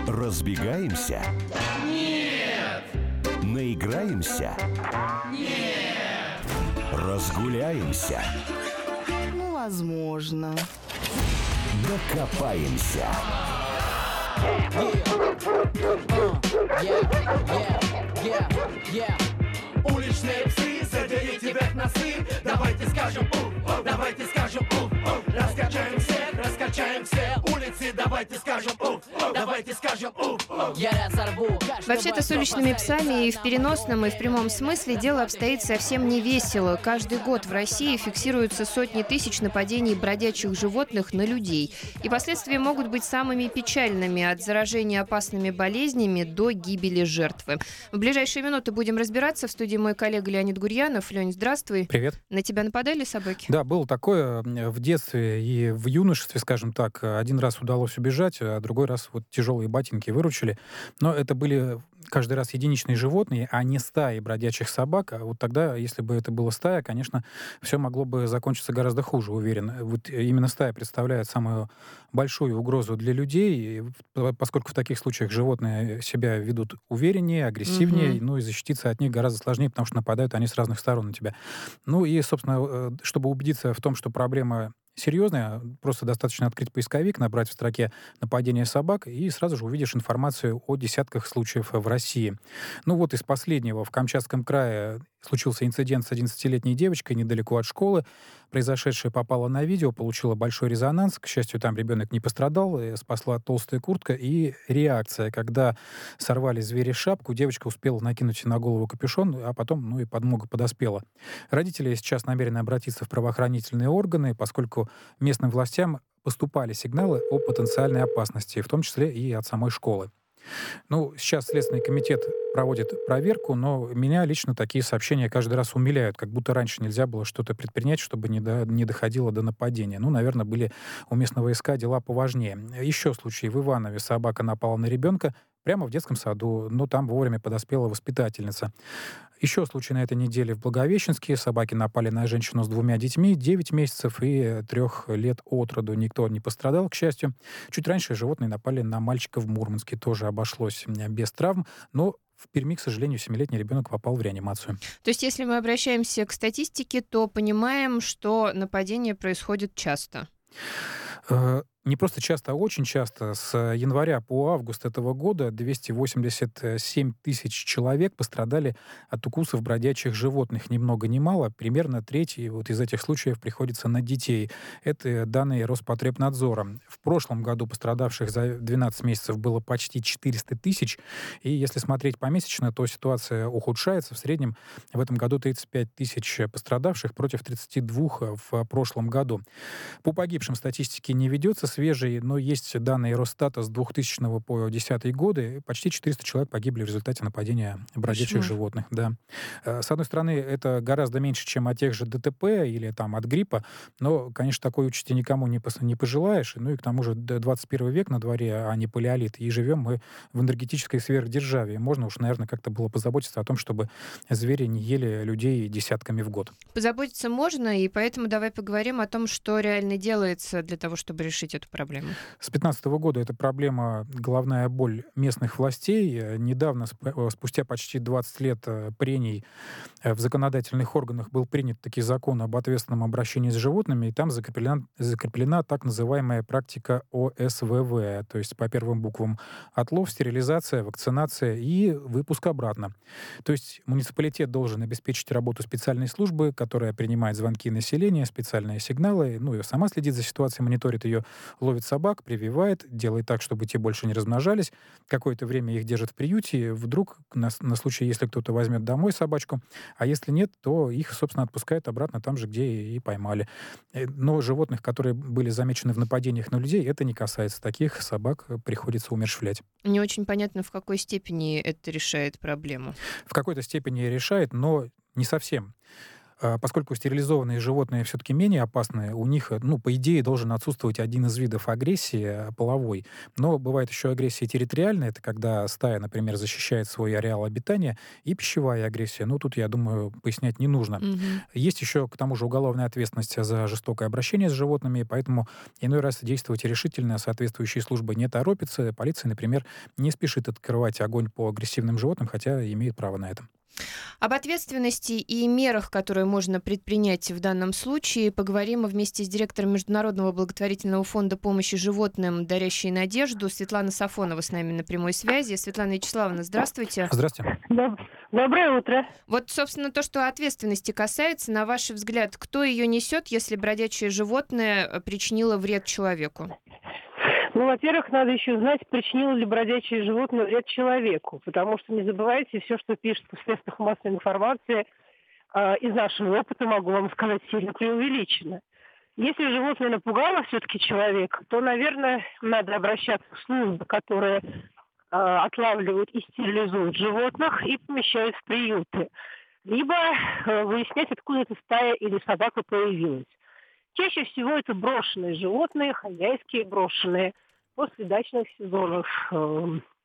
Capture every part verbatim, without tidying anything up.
Разбегаемся? Нет! Наиграемся? Нет! Разгуляемся? Ну, возможно. Докопаемся. Уличные псы, задерите вверх носы. Давайте скажем уф, давайте скажем уф. Раскачаем всех, раскачаем все улицы. Давайте скажем уф, давайте скажем уф. Я разорву. Вообще-то с уличными псами и в переносном, и в прямом смысле дело обстоит совсем не весело. Каждый год в России фиксируются сотни тысяч нападений бродячих животных на людей. И последствия могут быть самыми печальными, от заражения опасными болезнями до гибели жертвы. В ближайшие минуты будем разбираться. В студии мой коллега Леонид Гурьянов. Лень, здравствуй. Привет. На тебя нападали собаки? Да, было такое в детстве и в юношестве, скажем так. Один раз удалось убежать, а другой раз вот тяжелые ботинки выручили. Но это были каждый раз единичные животные, а не стаи бродячих собак. А вот тогда, если бы это была стая, конечно, все могло бы закончиться гораздо хуже, уверен. Вот именно стая представляет самую большую угрозу для людей, поскольку в таких случаях животные себя ведут увереннее, агрессивнее, mm-hmm. ну и защититься от них гораздо сложнее, потому что нападают они с разных сторон на тебя. Ну и, собственно, чтобы убедиться в том, что проблема серьезная, просто достаточно открыть поисковик, набрать в строке «нападение собак», и сразу же увидишь информацию о десятках случаев в России. Ну вот из последнего. В Камчатском крае случился инцидент с одиннадцатилетней девочкой недалеко от школы. Произошедшее попало на видео, получило большой резонанс. К счастью, там ребенок не пострадал, спасла толстая куртка и реакция. Когда сорвали звери шапку, девочка успела накинуть на голову капюшон, а потом, ну и подмога подоспела. Родители сейчас намерены обратиться в правоохранительные органы, поскольку местным властям поступали сигналы о потенциальной опасности, в том числе и от самой школы. Ну, сейчас Следственный комитет проводит проверку, но меня лично такие сообщения каждый раз умиляют, как будто раньше нельзя было что-то предпринять, чтобы не, до, не доходило до нападения. Ну, наверное, были у местного СК дела поважнее. Еще случай в Иванове. Собака напала на ребенка прямо в детском саду, но там вовремя подоспела воспитательница. Еще случай на этой неделе в Благовещенске. Собаки напали на женщину с двумя детьми, девять месяцев и трех лет от роду. Никто не пострадал, к счастью. Чуть раньше животные напали на мальчика в Мурманске. Тоже обошлось без травм, но в Перми, к сожалению, семилетний ребенок попал в реанимацию. То есть, если мы обращаемся к статистике, то понимаем, что нападения происходят часто? Не просто часто, а очень часто. С января по август этого года двести восемьдесят семь тысяч человек пострадали от укусов бродячих животных. Ни много ни мало. Примерно треть вот из этих случаев приходится на детей. Это данные Роспотребнадзора. В прошлом году пострадавших за двенадцать месяцев было почти четыреста тысяч. И если смотреть помесячно, то ситуация ухудшается. В среднем в этом году тридцать пять тысяч пострадавших против тридцати двух в прошлом году. По погибшим статистики не ведется свежий, но есть данные Росстата с двухтысячного по десятый годы. Почти четыреста человек погибли в результате нападения бродячих Кошмар. животных. Да. С одной стороны, это гораздо меньше, чем от тех же ДТП или там, от гриппа, но, конечно, такой участи никому не, пос- не пожелаешь. Ну и к тому же двадцать первый век на дворе, а не палеолит. И живем мы в энергетической сверхдержаве. Можно уж, наверное, как-то было позаботиться о том, чтобы звери не ели людей десятками в год. Позаботиться можно, и поэтому давай поговорим о том, что реально делается для того, чтобы решить эту проблему. С две тысячи пятнадцатого года эта проблема — головная боль местных властей. Недавно, спустя почти двадцать лет прений, в законодательных органах был принят таки закон об ответственном обращении с животными, и там закреплена, закреплена так называемая практика О С В В, то есть по первым буквам отлов, стерилизация, вакцинация и выпуск обратно. То есть муниципалитет должен обеспечить работу специальной службы, которая принимает звонки населения, специальные сигналы, ну и сама следит за ситуацией, мониторит ее, ловит собак, прививает, делает так, чтобы те больше не размножались. Какое-то время их держат в приюте, вдруг на, на случай, если кто-то возьмет домой собачку, а если нет, то их, собственно, отпускают обратно там же, где и поймали. Но животных, которые были замечены в нападениях на людей, это не касается. Таких собак приходится умерщвлять. Не очень понятно, в какой степени это решает проблему. В какой-то степени решает, но не совсем. А, Поскольку стерилизованные животные все-таки менее опасны, у них, э, ну, по идее, должен отсутствовать один из видов агрессии э, половой. Но бывает еще агрессия территориальная, это когда стая, например, защищает свой ареал обитания, и пищевая агрессия. Ну, тут, я думаю, пояснять не нужно. Мгм. Есть еще, к тому же, уголовная ответственность за жестокое обращение с животными, поэтому иной раз действовать решительно соответствующие службы не торопятся. Полиция, например, не спешит открывать огонь по агрессивным животным, хотя имеет право на это. Об ответственности и мерах, которые можно предпринять в данном случае, поговорим вместе с директором Международного благотворительного фонда помощи животным «Дарящей надежду» Светлана Сафонова с нами на прямой связи. Светлана Вячеславовна, здравствуйте. Здравствуйте. Доб- Доброе утро. Вот, собственно, то, что ответственности касается, на ваш взгляд, кто ее несет, если бродячее животное э, причинило вред человеку? Ну, во-первых, надо еще знать, причинило ли бродячее животное вред человеку. Потому что не забывайте, все, что пишется в средствах массовой информации, э, из нашего опыта, могу вам сказать, сильно преувеличено. Если животное напугало все-таки человека, то, наверное, надо обращаться в службы, которые э, отлавливают и стерилизуют животных и помещают в приюты. Либо э, выяснять, откуда эта стая или собака появилась. Чаще всего это брошенные животные, хозяйские брошенные, после дачных сезонов, э,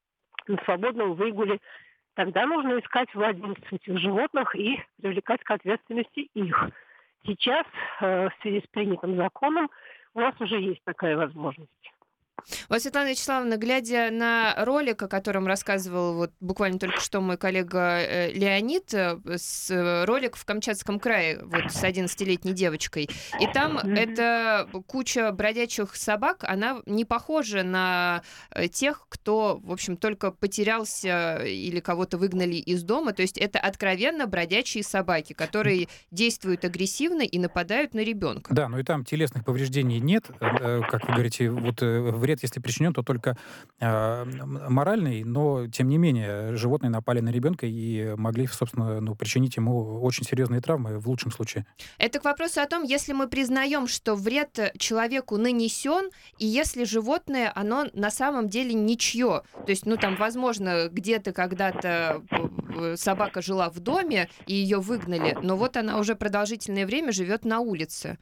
на свободном выгуле. Тогда нужно искать владельцев этих животных и привлекать к ответственности их. Сейчас, э, в связи с принятым законом, у нас уже есть такая возможность. Вот, Светлана Вячеславовна, глядя на ролик, о котором рассказывал вот буквально только что мой коллега э, Леонид, э, с, э, ролик в Камчатском крае вот с одиннадцатилетней девочкой, и там Мгм. эта куча бродячих собак, она не похожа на э, тех, кто, в общем, только потерялся или кого-то выгнали из дома, то есть это откровенно бродячие собаки, которые действуют агрессивно и нападают на ребенка. Да, ну и там телесных повреждений нет. Э, Как вы говорите, вот э, вред, если причинен, то только э, м- моральный, но, тем не менее, животные напали на ребенка и могли, собственно, ну, причинить ему очень серьезные травмы в лучшем случае. Это к вопросу о том, если мы признаем, что вред человеку нанесен, и если животное, оно на самом деле ничье. То есть, ну там, возможно, где-то когда-то э, собака жила в доме, и ее выгнали, но вот она уже продолжительное время живет на улице.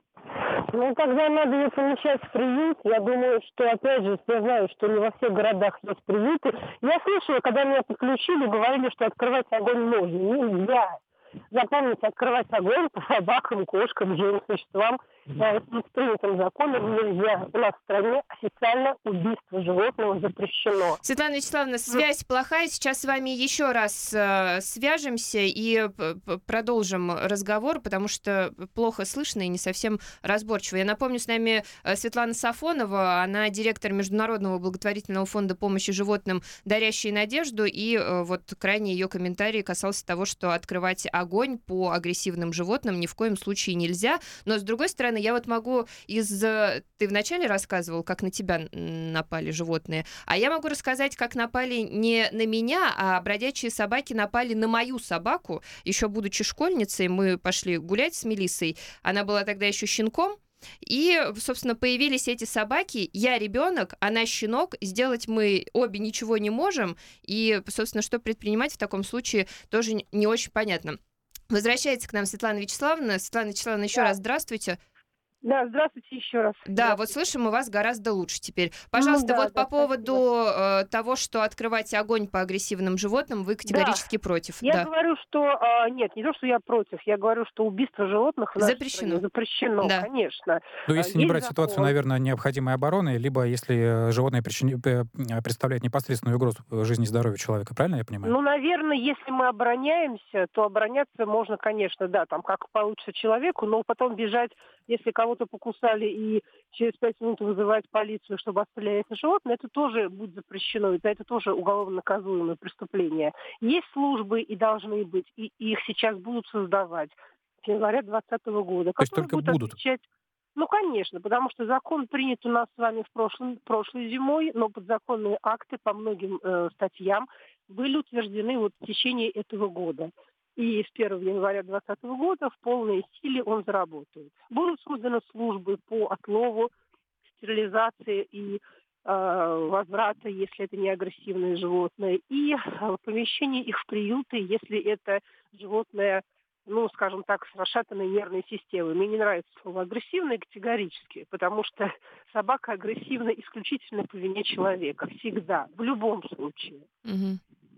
Ну, тогда надо ее помещать в приют. Я думаю, что, опять же, я знаю, что не во всех городах есть приюты. Я слышала, когда меня подключили, говорили, что открывать огонь можно. Нельзя. Запомните, открывать огонь по собакам, кошкам, живым существам. Э, С принятым законом нельзя. У нас в стране официально убийство животного запрещено. Светлана Вячеславовна, связь плохая. Сейчас с вами еще раз э, свяжемся и п- п- продолжим разговор, потому что плохо слышно и не совсем разборчиво. Я напомню, с нами э, Светлана Сафонова, она директор Международного благотворительного фонда помощи животным «Дарящей надежду», и э, вот крайний ее комментарий касался того, что открывать огонь по агрессивным животным ни в коем случае нельзя. Но, с другой стороны, я вот могу из... э, Ты вначале рассказывал, как на тебя м, напали животные, а я могу рассказать, как напали не на меня, а бродячие собаки напали на мою собаку. Еще будучи школьницей, мы пошли гулять с Мелиссой. Она была тогда еще щенком. И, собственно, появились эти собаки. Я ребенок, она щенок. Сделать мы обе ничего не можем. И, собственно, что предпринимать в таком случае, тоже н- не очень понятно. Возвращается к нам Светлана Вячеславовна. Светлана Вячеславовна, еще Да. раз здравствуйте. Да, здравствуйте еще раз. Да, вот слышим мы вас гораздо лучше теперь. Пожалуйста, да, вот да, по поводу э, того, что открывать огонь по агрессивным животным, вы категорически против. Я Да. говорю, что... а, нет, не то, что я против. Я говорю, что убийство животных в нашей Запрещено. стране запрещено, Да. конечно. Ну, А, если не есть брать ситуацию, закон. наверное, необходимой обороны, либо если э, животное причини- п- э, представляет непосредственную угрозу жизни и здоровью человека, правильно я понимаю? Ну, наверное, если мы обороняемся, то обороняться можно, конечно, да, там как получится человеку, но потом бежать, если кого-то покусали, и через пять минут вызывать полицию, чтобы отстрелять это животное, это тоже будет запрещено, это, это тоже уголовно наказуемое преступление. Есть службы и должны быть, и их сейчас будут создавать с января двадцатого года. То есть которые только будут? отвечать. Ну, конечно, потому что закон принят у нас с вами в прошлом, прошлой зимой, но подзаконные акты по многим э, статьям были утверждены вот в течение этого года. И с первого января двадцатого года в полной силе он заработает. Будут созданы службы по отлову, стерилизации и э, возврата, если это не агрессивные животные, и э, помещение их в приюты, если это животное ну, скажем так, с расшатанной нервной системой. Мне не нравится слово агрессивное категорически, потому что собака агрессивна исключительно по вине человека. Всегда, в любом случае. Мгм.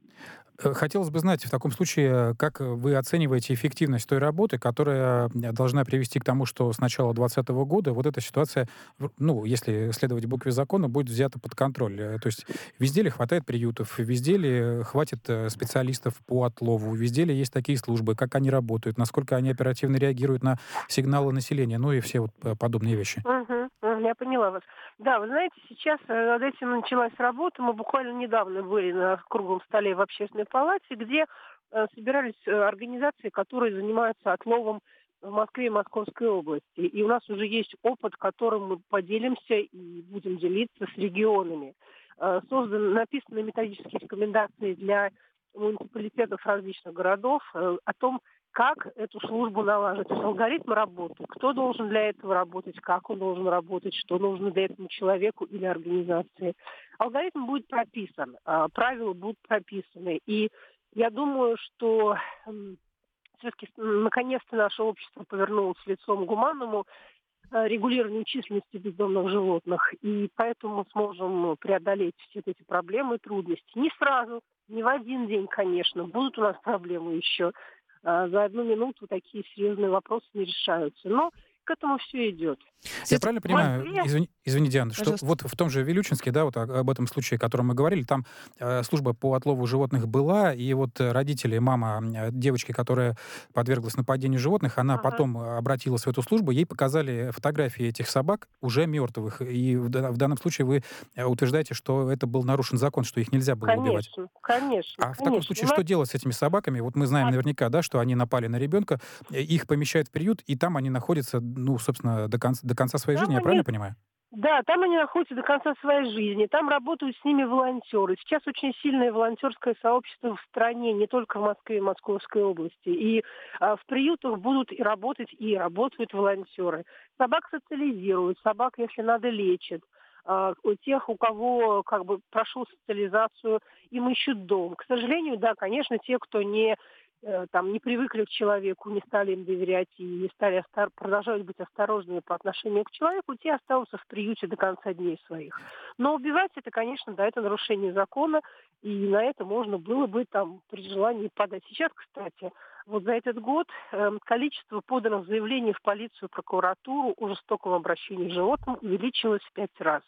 Хотелось бы знать в таком случае, как вы оцениваете эффективность той работы, которая должна привести к тому, что с начала двадцатого года вот эта ситуация, в- ну, если следовать букве закона, будет взята под контроль. Э, То есть везде ли хватает приютов, везде ли хватит э, специалистов по отлову, везде ли есть такие службы, как они работают, насколько они оперативно реагируют на сигналы населения, ну и все вот э, подобные вещи. Мгм, мгм, я поняла вас. Да, вы знаете, сейчас э, над этим началась работа. Мы буквально недавно были на круглом столе в общественной палате, где э, собирались э, организации, которые занимаются отловом в Москве и Московской области. И у нас уже есть опыт, которым мы поделимся и будем делиться с регионами. Э, Созданы, написаны методические рекомендации для муниципалитетов различных городов э, о том, как эту службу налаживать. То есть алгоритм работы. Кто должен для этого работать, как он должен работать, что нужно для этому человеку или организации. Алгоритм будет прописан, а, правила будут прописаны. И я думаю, что м, все-таки м, наконец-то наше общество повернулось лицом к гуманному э, регулированию численности бездомных животных. И поэтому мы сможем преодолеть все эти проблемы и трудности. Не сразу, не в один день, конечно. Будут у нас проблемы еще. А, За одну минуту такие серьезные вопросы не решаются. Но к этому все идет. Я правильно В понимаю, Москве, извини, извини, Диана, что Пожалуйста. вот в том же Вилючинске, да, вот о- об этом случае, о котором мы говорили, там э, служба по отлову животных была, и вот э, родители, мама э, девочки, которая подверглась нападению животных, она ага, потом э, обратилась в эту службу, ей показали фотографии этих собак уже мертвых, и в, да- в данном случае вы э, утверждаете, что это был нарушен закон, что их нельзя было убивать. конечно, конечно, А в таком конечно. случае У что нас делать с этими собаками? Вот мы знаем наверняка, да, что они напали на ребенка, э, их помещают в приют, и там они находятся, ну, собственно, до конца, до конца своей жизни, там я они правильно понимаю? Да, там они находятся до конца своей жизни, там работают с ними волонтеры. Сейчас очень сильное волонтерское сообщество в стране, не только в Москве и Московской области. И а, в приютах будут и работать, и работают волонтеры. Собак социализируют, собак, если надо, лечат. А, у тех, у кого как бы прошел социализацию, им ищут дом. К сожалению, да, конечно, те, кто не э, там не привыкли к человеку, не стали им доверять и не стали остар- продолжают быть осторожными по отношению к человеку, те останутся в приюте до конца дней своих. Но убивать это, конечно, да, это нарушение закона, и на это можно было бы там при желании подать. Сейчас, кстати, вот за этот год э, количество поданных заявлений в полицию, прокуратуру о жестоком обращении с животным увеличилось в пять раз.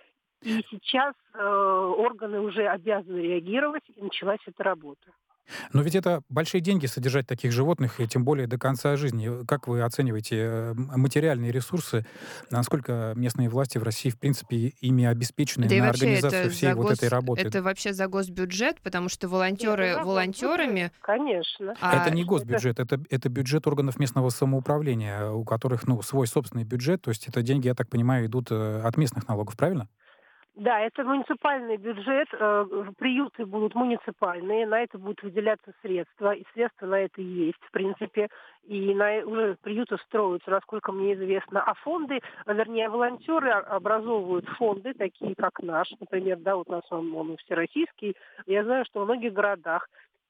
И сейчас э, органы уже обязаны реагировать, и началась эта работа. Но ведь это большие деньги содержать таких животных, и тем более до конца жизни. Как вы оцениваете э, м- материальные ресурсы? Насколько местные власти в России, в принципе, ими обеспечены Да и на вообще организацию это всей за вот этой гос... работы? это вообще за госбюджет, потому что Это волонтеры за волонтерами, госбюджет, конечно. Это а не Это госбюджет, это, это бюджет органов местного самоуправления, у которых, ну, свой собственный бюджет, то есть это деньги, я так понимаю, идут э, от местных налогов, правильно? Да, это муниципальный бюджет, э, приюты будут муниципальные, на это будут выделяться средства, и средства на это есть, в принципе, и на, уже приюты строятся, насколько мне известно, а фонды, а, вернее, волонтеры а- образовывают фонды, такие как наш, например, да, вот у нас он, он всероссийский, я знаю, что во многих городах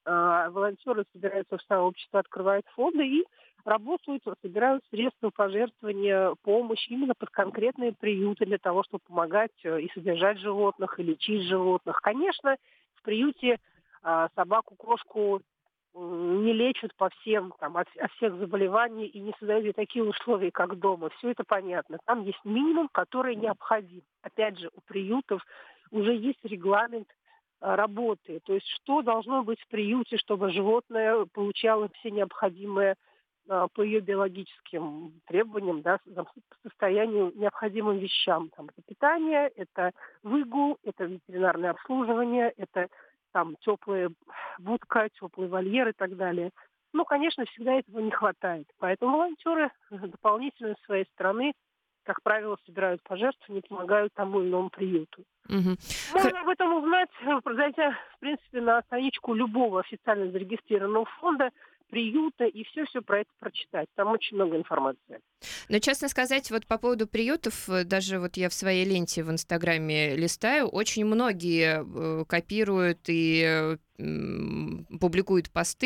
а, волонтеры собираются в сообщество, открывают фонды и работают, собирают средства пожертвования, помощь именно под конкретные приюты для того, чтобы помогать э, и содержать животных, и лечить животных. Конечно, в приюте а, собаку, кошку м, не лечат по всем, там, от, от всех заболеваний и не создают ей такие условия, как дома. Все это понятно. Там есть минимум, который необходим. Опять же, у приютов уже есть регламент а, работы. То есть что должно быть в приюте, чтобы животное получало все необходимые а, по ее биологическим требованиям, да, с- там, по состоянию необходимым вещам. Там, это питание, это выгул, это ветеринарное обслуживание, это там теплая будка, теплый вольер и так далее. Ну, конечно, всегда этого не хватает. Поэтому волонтеры дополнительно с своей стороны, как правило, собирают пожертвования, помогают тому или иному приюту. мгм. Х- Можно об этом узнать, э, зайдя, в принципе, на страничку любого официально зарегистрированного фонда, приюта, и все-все про это прочитать. Там очень много информации. Но, честно сказать, вот по поводу приютов, э, даже вот я в своей ленте в Инстаграме листаю, очень многие э, копируют и э, м, публикуют посты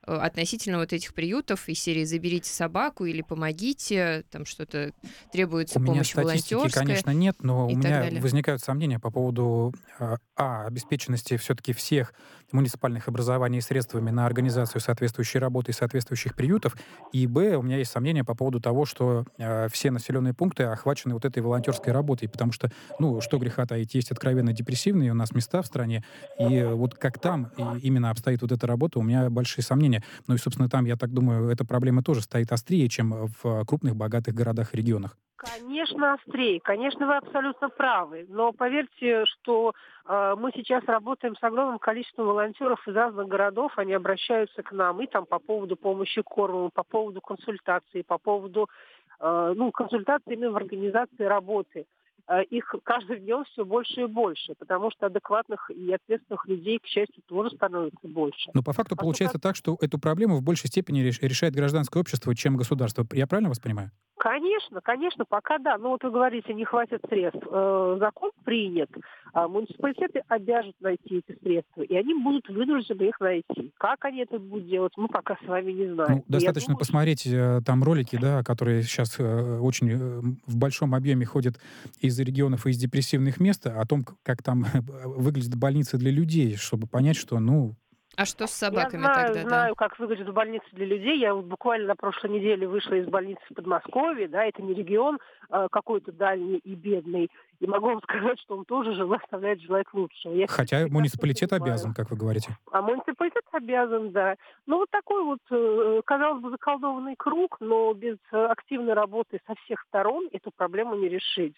относительно вот этих приютов из серии «Заберите собаку» или «Помогите», там что-то требуется у помощь меня статистики, волонтерская. конечно, нет, но у меня далее. возникают сомнения по поводу а, обеспеченности все-таки всех муниципальных образований средствами на организацию соответствующей работы и соответствующих приютов, и б, у меня есть сомнения по поводу того, что а, все населенные пункты охвачены вот этой волонтерской работой, потому что, ну, что греха таить, есть откровенно депрессивные у нас места в стране, и вот как там и именно обстоит вот эта работа, у меня большие сомнения. Ну и, собственно, там, я так думаю, эта проблема тоже стоит острее, чем в крупных, богатых городах и регионах. Конечно, острее. Конечно, вы абсолютно правы. Но поверьте, что э, мы сейчас работаем с огромным количеством волонтеров из разных городов. Они обращаются к нам и там по поводу помощи кормом, по поводу консультаций, по поводу э, ну, консультаций именно в организации работы. Их каждым днем все больше и больше, потому что адекватных и ответственных людей, к счастью, тоже становится больше. Но по факту а получается что... так, что эту проблему в большей степени решает гражданское общество, чем государство. Я правильно вас понимаю? Конечно, конечно, пока да. Но вот вы говорите, не хватит средств. Э, закон принят, а муниципалитеты обяжут найти эти средства, и они будут вынуждены их найти. Как они это будут делать, мы пока с вами не знаем. Ну, достаточно думаю, посмотреть э, там ролики, да, которые сейчас э, очень э, в большом объеме ходят из регионов и из депрессивных мест, о том, как там выглядят больницы для людей, чтобы понять, что, ну... А что с собаками я знаю, тогда? знаю, Да? как выглядят больницы для людей. Я вот буквально на прошлой неделе вышла из больницы в Подмосковье, да, это не регион а, какой-то дальний и бедный. И могу вам сказать, что он тоже жил, оставляет желать лучшего. Я Хотя муниципалитет обязан, как вы говорите. А муниципалитет обязан, да. Ну, вот такой вот, казалось бы, заколдованный круг, но без активной работы со всех сторон эту проблему не решить.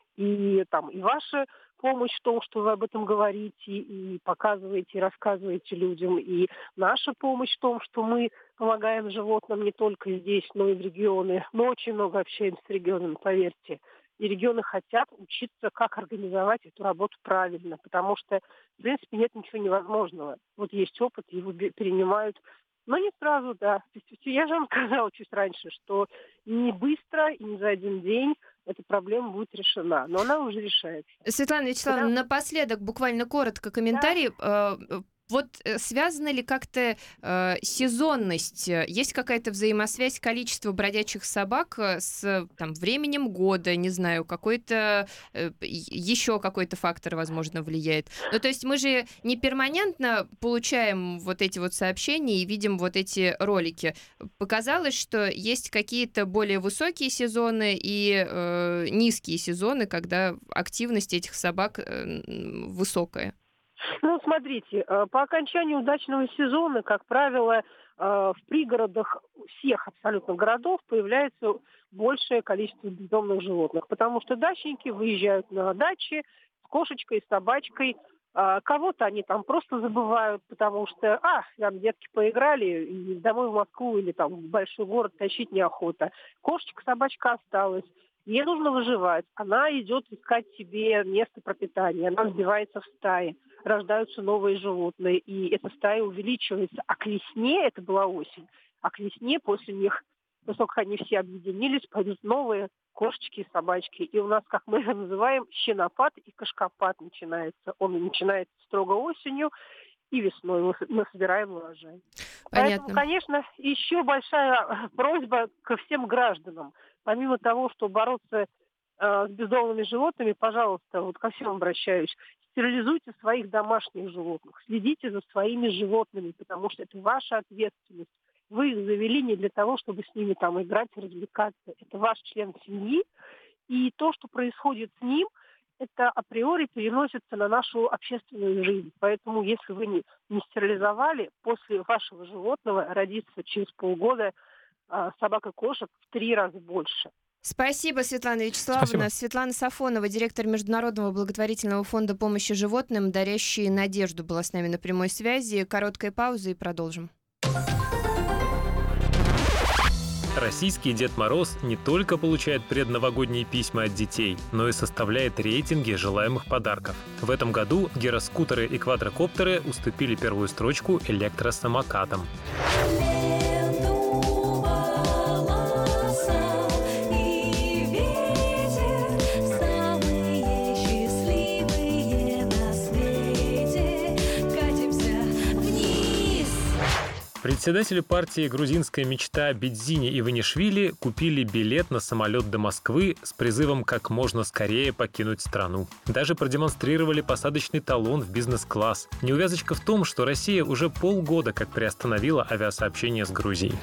И там и ваша помощь в том, что вы об этом говорите, и показываете, и рассказываете людям, и наша помощь в том, что мы помогаем животным не только здесь, но и в регионы. Мы очень много общаемся с регионами, поверьте. И регионы хотят учиться, как организовать эту работу правильно, потому что, в принципе, нет ничего невозможного. Вот есть опыт, его перенимают. Но не сразу, да. Я же вам сказала чуть раньше, что не быстро и не за один день эта проблема будет решена. Но она уже решается. Светлана Вячеславовна, да. Напоследок буквально коротко комментарий. Да. Вот связана ли как-то э, сезонность? Есть какая-то взаимосвязь количества бродячих собак с там, временем года, не знаю, какой-то э, еще какой-то фактор, возможно, влияет? Ну, то есть мы же не перманентно получаем вот эти вот сообщения и видим вот эти ролики. Показалось, что есть какие-то более высокие сезоны и э, низкие сезоны, когда активность этих собак э, высокая. Ну, смотрите, по окончании удачного сезона, как правило, в пригородах всех абсолютно городов появляется большее количество бездомных животных, потому что дачники выезжают на дачи с кошечкой, с собачкой. Кого-то они там просто забывают, потому что, а, там детки поиграли, и домой в Москву или там в большой город тащить неохота. Кошечка, собачка осталась. Ей нужно выживать. Она идет искать себе место пропитания. Она сбивается в стаи. Рождаются новые животные. И эта стая увеличивается. А к весне, это была осень, а к весне после них, поскольку они все объединились, пойдут новые кошечки и собачки. И у нас, как мы это называем, щенопад и кошкопад начинается. Он начинается строго осенью, и весной мы, мы собираем урожай. Понятно. Поэтому, конечно, еще большая просьба ко всем гражданам. Помимо того, что бороться э, с бездомными животными, пожалуйста, вот ко всем обращаюсь, стерилизуйте своих домашних животных, следите за своими животными, потому что это ваша ответственность. Вы их завели не для того, чтобы с ними там играть, развлекаться. Это ваш член семьи, и то, что происходит с ним, это априори переносится на нашу общественную жизнь. Поэтому, если вы не, не стерилизовали, после вашего животного родится через полгода а, собак и кошек в три раза больше. Спасибо, Светлана Вячеславовна. Спасибо. Светлана Сафонова, директор Международного благотворительного фонда помощи животным, дарящий надежду, была с нами на прямой связи. Короткая пауза и продолжим. Российский Дед Мороз не только получает предновогодние письма от детей, но и составляет рейтинги желаемых подарков. В этом году гироскутеры и квадрокоптеры уступили первую строчку электросамокатам. Председатели партии «Грузинская мечта» Бидзини Иванишвили купили билет на самолет до Москвы с призывом как можно скорее покинуть страну. Даже продемонстрировали посадочный талон в бизнес-класс. Неувязочка в том, что Россия уже полгода как приостановила авиасообщение с Грузией.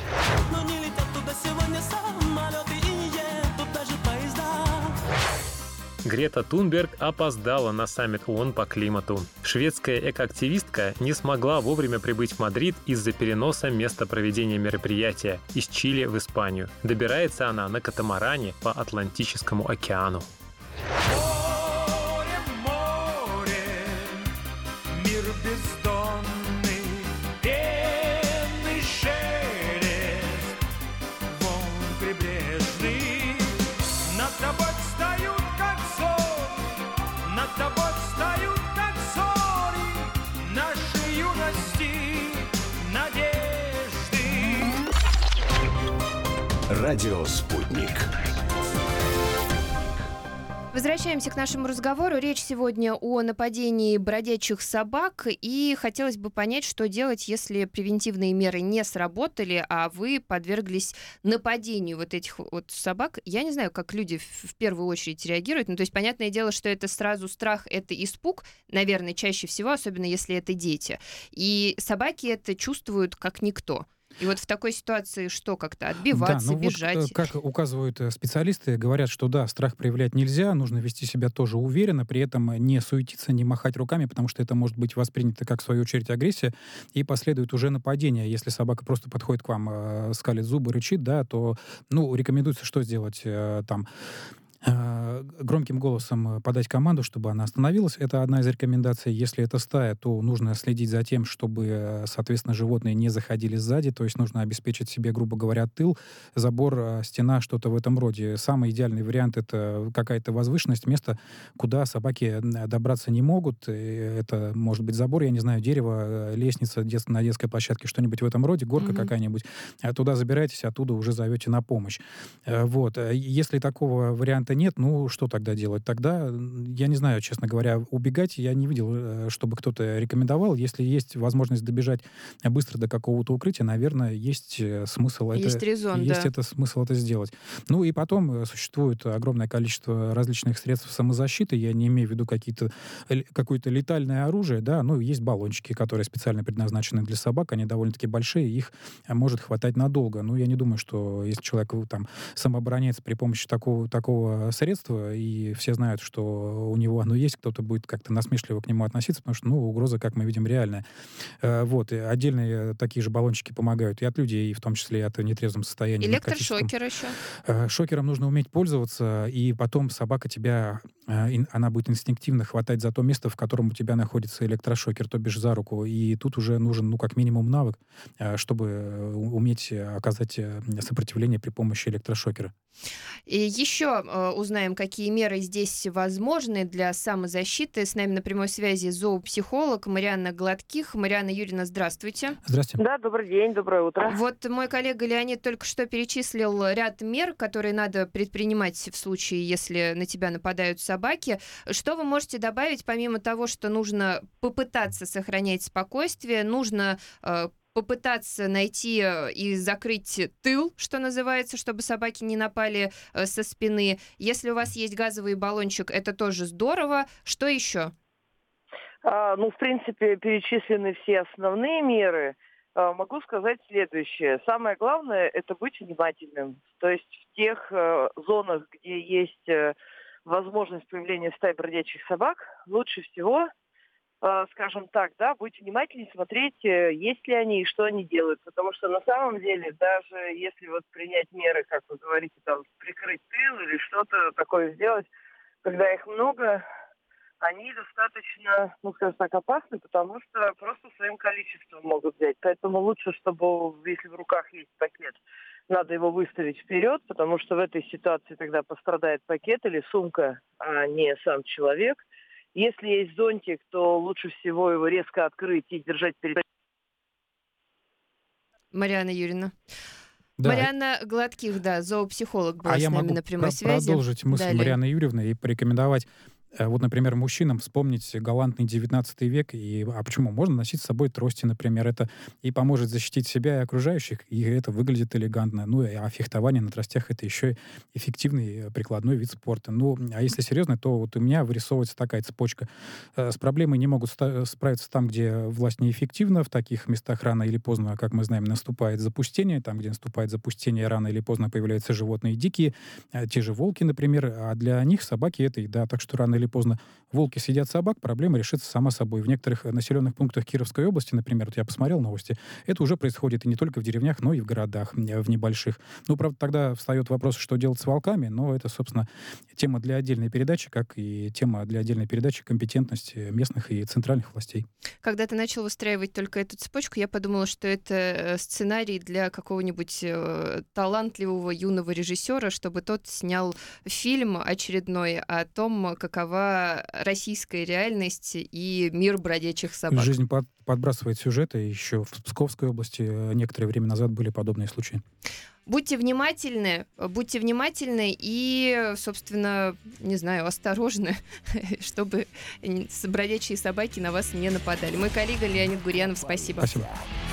Грета Тунберг опоздала на саммит ООН по климату. Шведская экоактивистка не смогла вовремя прибыть в Мадрид из-за переноса места проведения мероприятия из Чили в Испанию. Добирается она на катамаране по Атлантическому океану. Море, море, мир бездонный, пенный шелест, волн прибрежный, над тобой встают, как зори, над тобой встают, как зори, нашей юности, надежды. Радио «Спутник». Возвращаемся к нашему разговору. Речь сегодня о нападении бродячих собак. И хотелось бы понять, что делать, если превентивные меры не сработали, а вы подверглись нападению вот этих вот собак. Я не знаю, как люди в первую очередь реагируют. Ну, то есть, понятное дело, что это сразу страх, это испуг, наверное, чаще всего, особенно если это дети. И собаки это чувствуют как никто. И вот в такой ситуации что, как-то отбиваться, да, ну бежать? Вот, как указывают специалисты, говорят, что да, страх проявлять нельзя, нужно вести себя тоже уверенно, при этом не суетиться, не махать руками, потому что это может быть воспринято как, в свою очередь, агрессия, и последует уже нападение. Если собака просто подходит к вам, э, скалит зубы, рычит, да, то, ну, рекомендуется что сделать? Э, там... громким голосом подать команду, чтобы она остановилась. Это одна из рекомендаций. Если это стая, то нужно следить за тем, чтобы, соответственно, животные не заходили сзади, то есть нужно обеспечить себе, грубо говоря, тыл, забор, стена, что-то в этом роде. Самый идеальный вариант — это какая-то возвышенность, место, куда собаки добраться не могут. Это может быть забор, я не знаю, дерево, лестница дет- на детской площадке, что-нибудь в этом роде, горка mm-hmm. какая-нибудь. Туда забираетесь, оттуда уже зовете на помощь. Вот. Если такого варианта нет, ну, что тогда делать? Тогда, я не знаю, честно говоря, убегать я не видел, чтобы кто-то рекомендовал. Если есть возможность добежать быстро до какого-то укрытия, наверное, есть смысл есть это... резон, есть да. это смысл это сделать. Ну, и потом существует огромное количество различных средств самозащиты. Я не имею в виду какие-то, какое-то летальное оружие, да, ну, есть баллончики, которые специально предназначены для собак, они довольно-таки большие, их может хватать надолго. Ну, я не думаю, что если человек там самообороняется при помощи такого, такого средства, и все знают, что у него оно есть, кто-то будет как-то насмешливо к нему относиться, потому что, ну, угроза, как мы видим, реальная. Вот. И отдельные такие же баллончики помогают и от людей, и в том числе и от нетрезвом состояния. Электрошокер еще. Шокером нужно уметь пользоваться, и потом собака тебя, она будет инстинктивно хватать за то место, в котором у тебя находится электрошокер, то бишь за руку. И тут уже нужен, ну, как минимум навык, чтобы уметь оказать сопротивление при помощи электрошокера. И еще э, узнаем, какие меры здесь возможны для самозащиты. С нами на прямой связи зоопсихолог Марианна Гладких. Марианна Юрьевна, здравствуйте. Здравствуйте. Да, добрый день, доброе утро. Вот мой коллега Леонид только что перечислил ряд мер, которые надо предпринимать в случае, если на тебя нападают собаки. Что вы можете добавить, помимо того, что нужно попытаться сохранять спокойствие, нужно э, попытаться найти и закрыть тыл, что называется, чтобы собаки не напали э, со спины. Если у вас есть газовый баллончик, это тоже здорово. Что еще? А, ну, в принципе, перечислены все основные меры. А, могу сказать следующее. Самое главное – это быть внимательным. То есть в тех э, зонах, где есть э, возможность появления стаи бродячих собак, лучше всего, скажем так, да, быть внимательнее, смотреть, есть ли они и что они делают. Потому что на самом деле, даже если вот принять меры, как вы говорите, там, прикрыть тыл или что-то такое сделать, когда их много, они достаточно, ну, скажем так, опасны, потому что просто своим количеством могут взять. Поэтому лучше, чтобы, если в руках есть пакет, надо его выставить вперед, потому что в этой ситуации тогда пострадает пакет или сумка, а не сам человек. Если есть зонтик, то лучше всего его резко открыть и держать перед... Марианна Юрьевна. Да. Марианна Гладких, да, зоопсихолог была а с я нами могу на прямой про- связи. продолжить мысль Далее. Марианны Юрьевны и порекомендовать Вот, например, мужчинам вспомнить галантный девятнадцатый век, и, а почему? Можно носить с собой трости, например, это и поможет защитить себя и окружающих, и это выглядит элегантно. Ну, а фехтование на тростях — это еще эффективный прикладной вид спорта. Ну, а если серьезно, то вот у меня вырисовывается такая цепочка. С проблемой не могут справиться там, где власть неэффективна, в таких местах рано или поздно, как мы знаем, наступает запустение, там, где наступает запустение, рано или поздно появляются животные дикие, те же волки, например, а для них собаки — это еда, так что рано или поздно волки съедят собак, проблема решится сама собой. В некоторых населенных пунктах Кировской области, например, вот я посмотрел новости, это уже происходит и не только в деревнях, но и в городах, в небольших. Ну, правда, тогда встает вопрос, что делать с волками, но это, собственно, тема для отдельной передачи, как и тема для отдельной передачи компетентности местных и центральных властей. Когда ты начал выстраивать только эту цепочку, я подумала, что это сценарий для какого-нибудь э, талантливого юного режиссера, чтобы тот снял фильм очередной о том, какова российская реальность и мир бродячих собак. Жизнь под, подбрасывает сюжеты. Еще в Псковской области некоторое время назад были подобные случаи. Будьте внимательны, будьте внимательны и, собственно, не знаю, осторожны, чтобы бродячие собаки на вас не нападали. Мой коллега Леонид Гурьянов, спасибо. Спасибо.